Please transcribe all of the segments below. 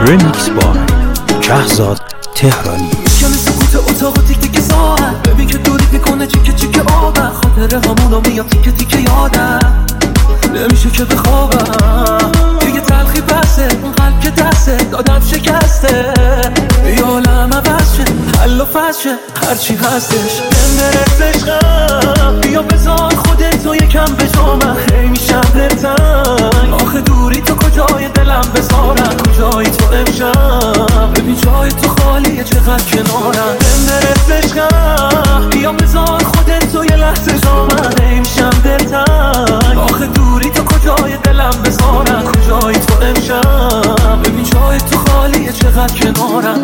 رمیکس با شهزاد تهرانی. کمی سکوت اتاق و تیک تیک ساعت، ببین که دوری میکنه چیکه چیکه آبم. خاطره همونو میاد تیکه تیکه یادم، نمیشه که بخوابم. دیگه تلخی بسه، اون قلب که دسته دادم شکسته. بیا عالم عوض شه، حل و فصل شه، هرچی هستش بهم عشقم. بیا بذار خودتو یکم به جا، من خیلی میشم دلتنگ. آخه دوری تو کجای دلم بذارم، کجایی تو امشب. ببین جای تو خالیه چقدر کنارم، بهم عشقم. بیا بذار خودتو یه لحظه جا، من خیلی میشم دلتنگ. آخه دوری تو کجای دلم بذارم، کجایی تو امشب. ببین جای تو خالیه چقدر کنارم.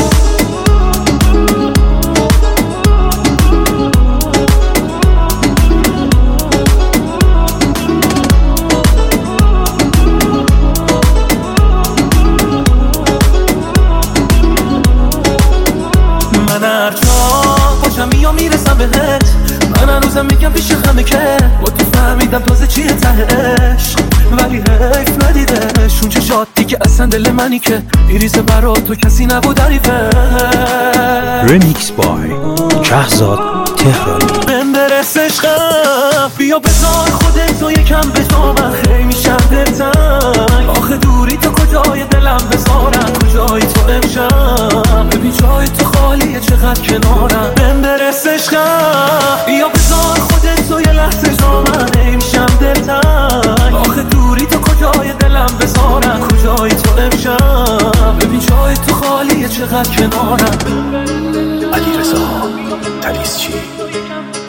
من هر جا باشم یا میرسم بهت، من هنوزم میگم پیش همه که با تو فهمیدم تازه چیه ته عشق. ولی حیف ندیدش اون چشات دیگه اصلا دل منی که میریزه برا تو کسی نبود حریفه. رمیکس با شهزاد تهرانی. بهم برس عشقم، بیا بذار خودتو یکم به جا، من خیلی میشم دلتنگ. آخه دوری تو کجای دلم بذارم، کجایی تو امشب. ببین جای تو خالیه چقدر کنارم، بهم برس عشقم. بیا بذار خودتو یه لحظه جا، من خیلی میشم دلتنگ. آخه دوری تو کجای دلم بذارم، کجایی تو امشب. ببین جای تو خالیه چقدر کنارم. علیرضا تلیسچی.